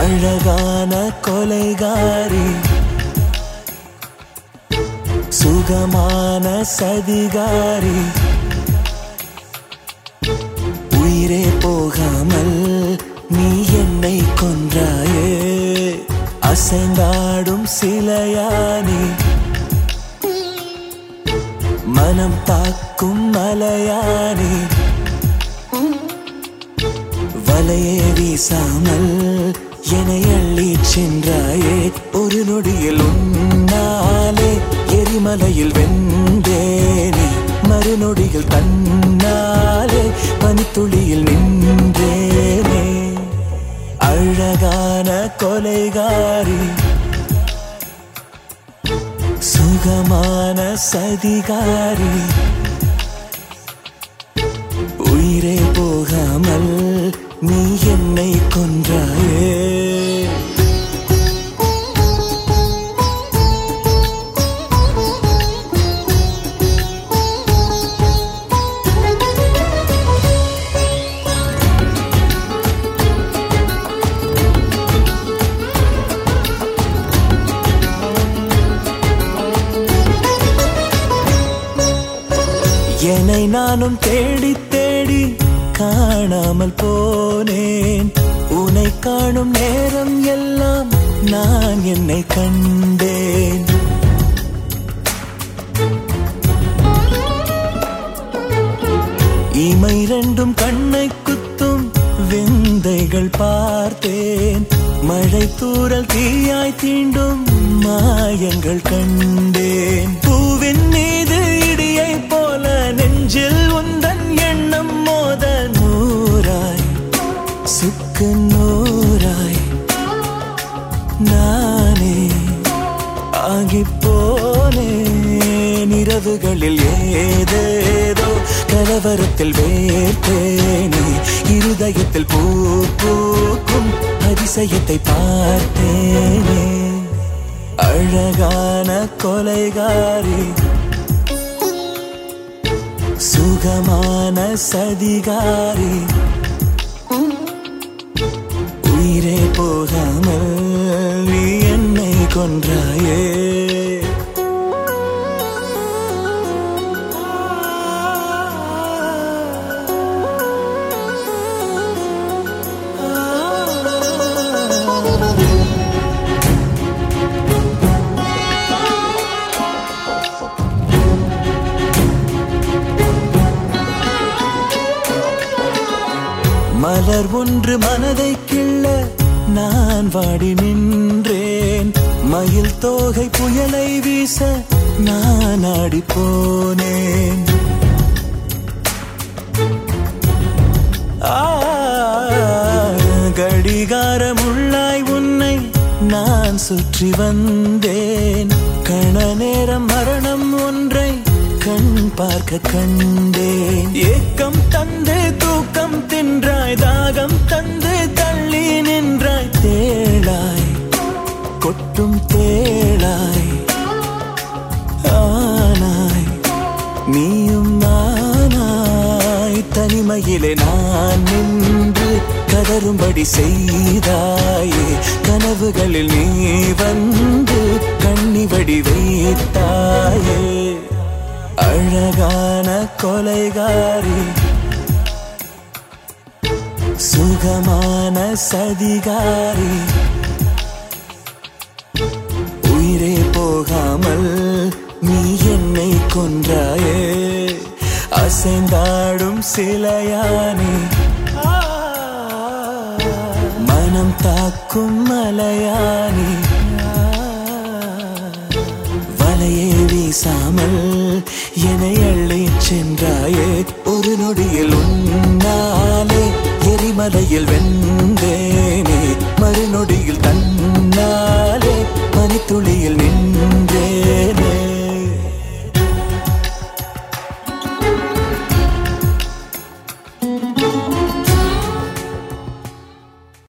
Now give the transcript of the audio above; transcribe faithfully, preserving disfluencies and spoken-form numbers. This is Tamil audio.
அழகான கொலைகாரி, சுகமான சதிகாரி, உயிரே போகாமல் நீ என்னை கொன்றாயே. அசைந்தாடும் சிலையானி, மனம் தாக்கும் மலையானி, வலையே வீசாமல் என்னை அள்ளி சென்றாயே. ஒரு நொடியில் உன்னாலே எரிமலையில் வெந்தேனே, மறுநொடியில் தன்னாலே பனித்துளியில் நின்றேனே. அழகான கொலைகாரி, சுகமான சதிகாரி, உயிரே போகாமல் நீ என்னை கொன்றாயே. என்னை நானும் தேடி தேடி காணாமல் போனேன். உன்னை காணும் நேரம் எல்லாம் நான் என்னை கண்டேன். இமை ரெண்டும் கண்ணை குத்தும் விந்தைகள் பார்த்தேன். மழை தூறல் தீயாய் தீண்டும் மாயங்கள் கண்டேன். பூவின் மீது இடியை போல நெஞ்சில் உந்தன் எண்ணம் மோத நூறாய் சுக்கு நூறாய் நானே ஆகிப்போனேன். இரவுகளில் ஏதேதோ கலவரத்தில் வேர்த்தேனே, இருதயத்தில் பூ பூக்கும் அதிசயத்தை பார்த்தேனே. அழகான கொலைகாரி, சுகமான சதிகாரி, உயிரே போகாமல் நீ என்னை கொன்றாயே. மலர் ஒன்று மனதை கிள்ள நான் வாடி நின்றேன். மயில் தோகை புயலை வீச நான் ஆடி போனேன். கடிகாரம் உள்ளாய் உன்னை நான் சுற்றி வந்தேன். கண நேரம் மரணம் ஒன்றை கண் பார்க்க கண்டேன். ஏக்கம் தந்து தூக்கம் தின்றாய், தாகம் தந்து தள்ளி நின்றாய். தேளாய் கொட்டும் தேளாய் ஆனாய் நீயும் நானாய். தனிமையிலே நான் நின்று கதரும்படி செய்தாயே. கனவுகளில் நீ வந்து கண்ணிவடி வைத்தாயே. அழகான கொலைகாரி, சுகமான சதிகாரி, உயிரே போகாமல் நீ என்னை கொன்றாயே. அசைந்தாடும் சிலையானி, மனம் தாக்கும் மலையானி, வலையே வீசாமல் என்னை அள்ளி சென்றாயே. ஒரு நொடியில் உன்னாலே எரிமலையில் வெந்தேனே, மறுநொடியில் தன்னாலே பனித்துளியில் நின்றே.